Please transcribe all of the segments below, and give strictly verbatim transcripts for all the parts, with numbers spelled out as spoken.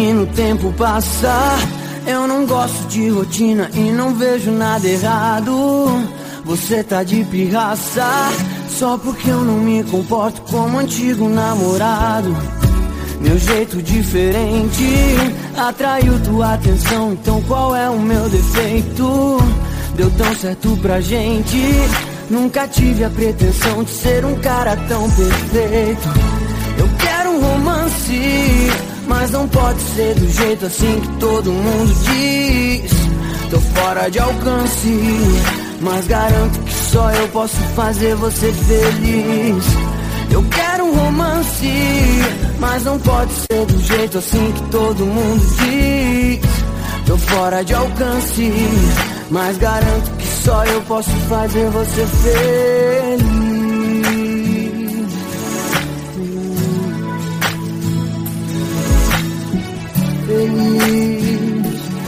Menino, o tempo passa, eu não gosto de rotina e não vejo nada errado. Você tá de pirraça, só porque eu não me comporto como antigo namorado. Meu jeito diferente atraiu tua atenção, então qual é o meu defeito? Deu tão certo pra gente, nunca tive a pretensão de ser um cara tão perfeito. Eu quero um romance, mas não pode ser do jeito assim que todo mundo diz. Tô fora de alcance, mas garanto que só eu posso fazer você feliz. Eu quero um romance, mas não pode ser do jeito assim que todo mundo diz. Tô fora de alcance, mas garanto que só eu posso fazer você feliz. Feliz.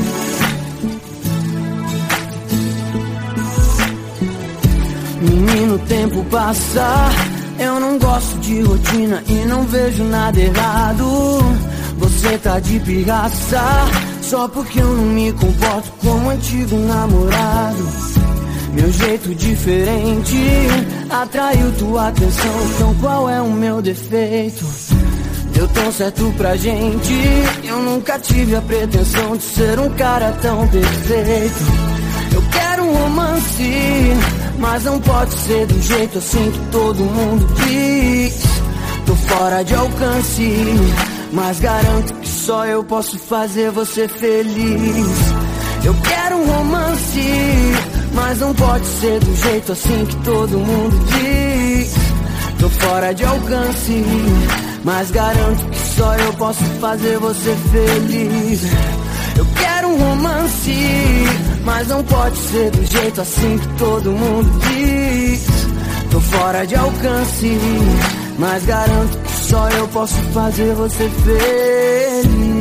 Menino, o tempo passa, eu não gosto de rotina e não vejo nada errado. Você tá de pirraça, só porque eu não me comporto como antigo namorado. Meu jeito diferente atraiu tua atenção, então qual é o meu defeito? Deu tão certo pra gente, eu nunca tive a pretensão de ser um cara tão perfeito. Eu quero um romance, mas não pode ser do jeito assim que todo mundo diz. Tô fora de alcance, mas garanto que só eu posso fazer você feliz. Eu quero um romance, mas não pode ser do jeito assim que todo mundo diz. Tô fora de alcance, mas garanto que só eu posso fazer você feliz. Eu quero um romance, mas não pode ser do jeito assim que todo mundo diz. Tô fora de alcance, mas garanto que só eu posso fazer você feliz.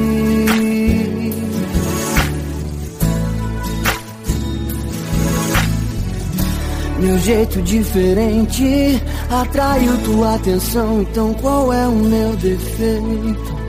Meu jeito diferente atraiu tua atenção, então qual é o meu defeito?